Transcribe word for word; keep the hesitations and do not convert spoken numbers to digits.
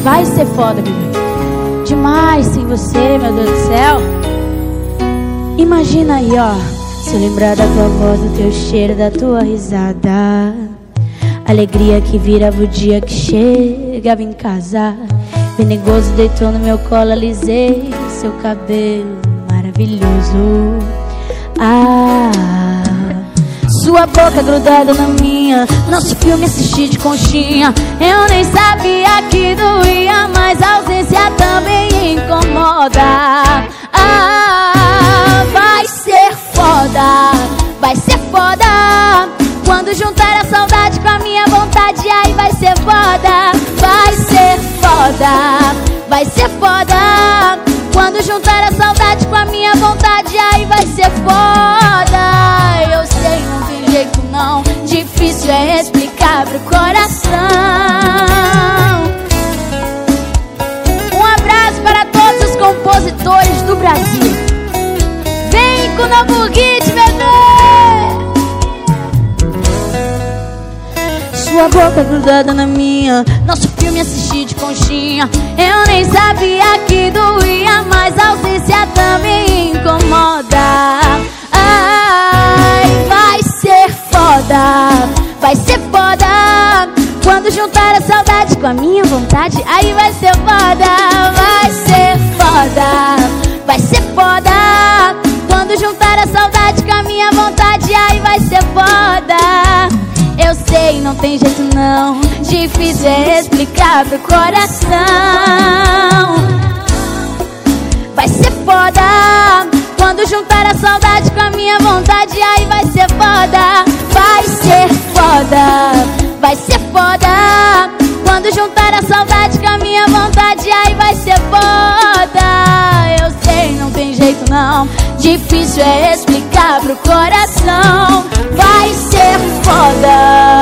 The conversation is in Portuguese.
vai ser foda, bebê. Demais sem você, meu Deus do céu. Imagina aí, ó, se eu lembrar da tua voz, do teu cheiro, da tua risada, alegria que virava o dia que chegava em casa. Venegoso deitou no meu colo, alisei seu cabelo maravilhoso. Ah, sua boca grudada na minha, nosso filme assisti de conchinha. Eu nem sabia que doía, mas a ausência também incomoda. Ah, vai ser foda, vai ser foda. Quando juntar a saudade com a minha vontade, aí vai ser foda. Vai ser foda, vai ser foda. Quando juntar a saudade com a minha vontade, aí vai ser foda. Eu sei, não tem jeito não, difícil é explicar pro coração. Um abraço para todos os compositores do Brasil. Vem com o novo hit, bebê! Sua boca grudada na minha, nosso filme assisti de conchinha. Eu nem sabia que doía, mas a ausência também incomoda. Ai, vai ser foda, vai ser foda. Quando juntar a saudade com a minha vontade, aí vai ser foda. Vai ser foda, vai ser foda. Quando juntar a saudade com a minha vontade, aí vai ser foda. Eu sei, não tem jeito não, difícil é explicar pro coração. Vai ser foda. Quando juntar a saudade com a minha vontade, aí vai ser foda. Vai ser foda, vai ser foda. Quando juntar a saudade com a minha vontade, aí vai ser foda. Eu sei, não tem jeito não, difícil é explicar pro coração. Vai ser foda.